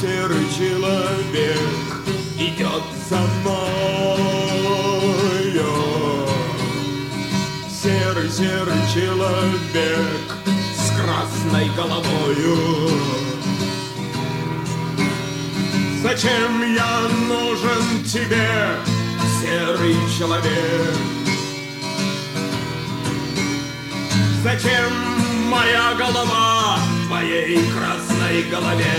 серый человек идет за мною. Серый человек с красной головою. Зачем я нужен тебе, серый человек? Зачем моя голова твоей красной голове?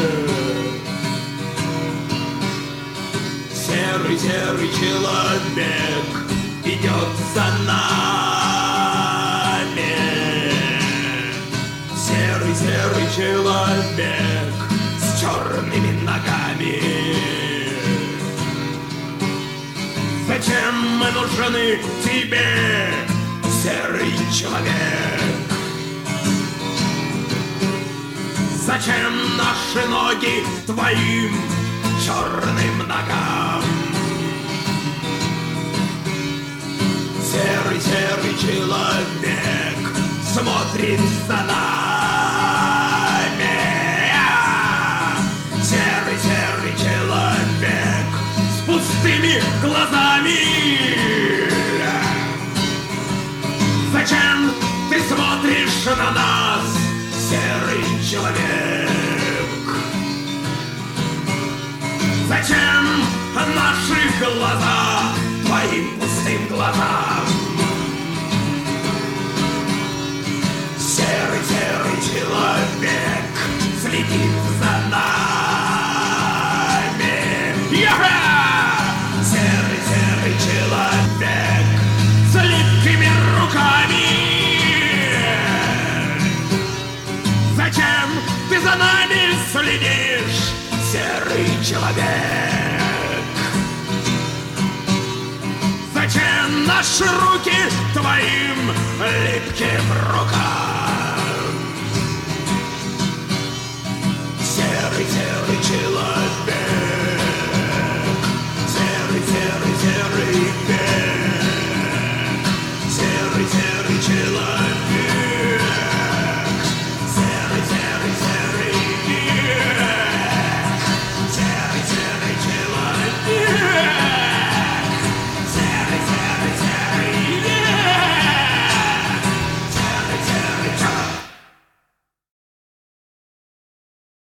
Серый человек идет за нами. Серый человек с черными ногами. Зачем мы нужны тебе, серый человек? Зачем наши ноги твоим черным ногам? Серый человек смотрит за нами. Серый человек с пустыми глазами. Зачем ты смотришь на нас, серый человек? Зачем наши глаза твоим пустым глазам? Серый человек следит за нами. Серый человек с липкими руками. Зачем ты за нами следишь, серый человек? Зачем наши руки твоим липким рукам? Серый человек, серый человек, серый человек.